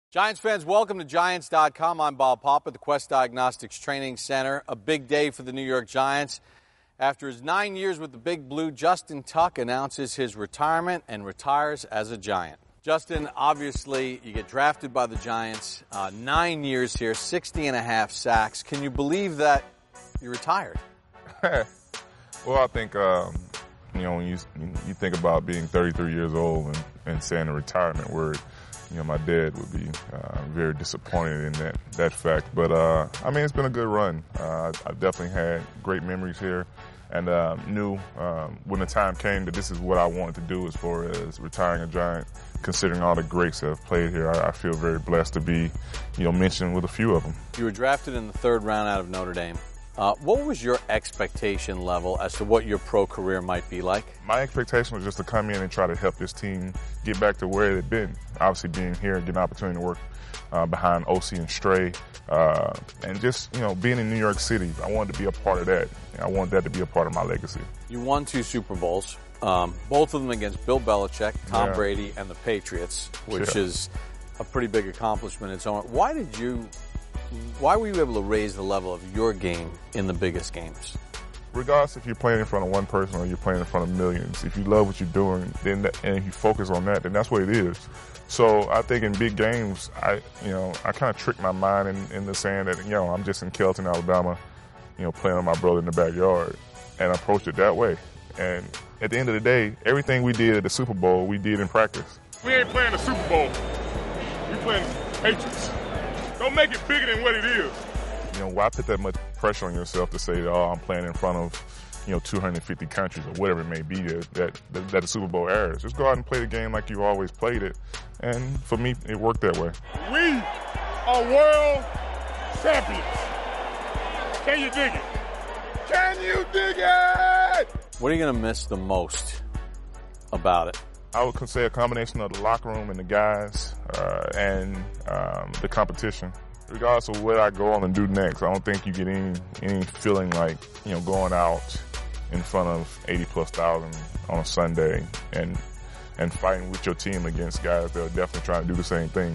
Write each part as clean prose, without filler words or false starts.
Giants fans, welcome to Giants.com. I'm Bob Papa at the Quest Diagnostics Training Center. A big day for the New York Giants. After his 9 years with the Big Blue, Justin Tuck announces his retirement and retires as a Giant. Justin, obviously, you get drafted by the Giants. 9 years here, 60.5 sacks. Can you believe that you're retired? Well, I think, when you think about being 33 years old and saying the retirement word, my dad would be very disappointed in that fact. But, it's been a good run. I've definitely had great memories here and knew when the time came that this is what I wanted to do as far as retiring a Giant. Considering all the greats that have played here, I feel very blessed to be, mentioned with a few of them. You were drafted in the third round out of Notre Dame. What was your expectation level as to what your pro career might be like? My expectation was just to come in and try to help this team get back to where it had been. Obviously being here and getting an opportunity to work behind OC and Stray. And just, being in New York City, I wanted to be a part of that. I wanted that to be a part of my legacy. You won 2 Super Bowls, both of them against Bill Belichick, Tom Brady, and the Patriots, which is a pretty big accomplishment in its own. Why were you able to raise the level of your game in the biggest games? Regardless if you're playing in front of one person or you're playing in front of millions, if you love what you're doing, and if you focus on that, then that's what it is. So I think in big games, I kind of tricked my mind into saying that, I'm just in Kelton, Alabama, playing with my brother in the backyard, and I approached it that way. And at the end of the day, everything we did at the Super Bowl, we did in practice. We ain't playing the Super Bowl. We playing Patriots. Don't make it bigger than what it is. Why put that much pressure on yourself to say, I'm playing in front of, 250 countries or whatever it may be that the Super Bowl airs. Just go out and play the game like you always played it. And for me, it worked that way. We are world champions. Can you dig it? Can you dig it? What are you going to miss the most about it? I would say a combination of the locker room and the guys and the competition. Regardless of what I go on and do next, I don't think you get any feeling like, going out in front of 80+ thousand on a Sunday and fighting with your team against guys that are definitely trying to do the same thing.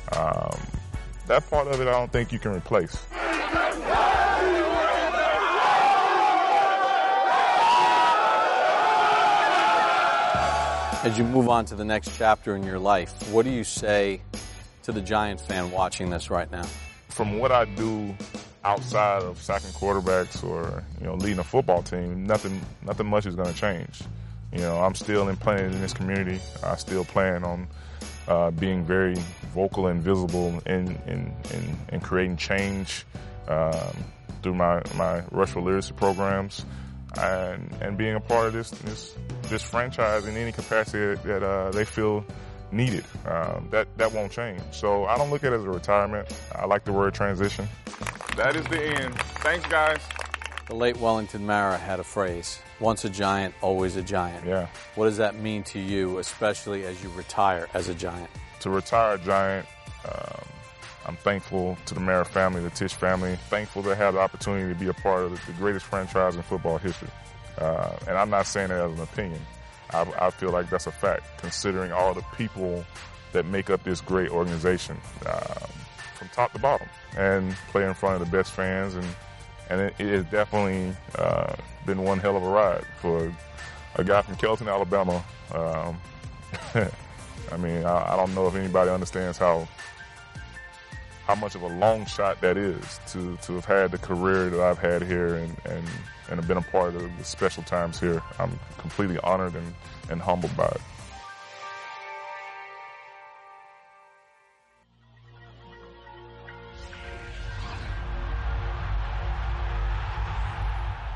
That part of it I don't think you can replace. As you move on to the next chapter in your life, what do you say to the Giant fan watching this right now? From what I do outside of sacking quarterbacks or, leading a football team, nothing much is going to change. I'm still playing in this community. I still plan on being very vocal and visible in creating change through my Rush for Literacy programs and being a part of this franchise in any capacity that they feel needed. That won't change. So I don't look at it as a retirement. I like the word transition. That is the end. Thanks, guys. The late Wellington Mara had a phrase, once a Giant, always a Giant. Yeah. What does that mean to you, especially as you retire as a Giant? To retire a Giant, I'm thankful to the Mara family, the Tisch family, thankful to have the opportunity to be a part of the greatest franchise in football history. And I'm not saying that as an opinion. I feel like that's a fact, considering all the people that make up this great organization from top to bottom and play in front of the best fans. And it has definitely been one hell of a ride for a guy from Kelton, Alabama. I don't know if anybody understands how much of a long shot that is to have had the career that I've had here and have been a part of the special times here. I'm completely honored and humbled by it.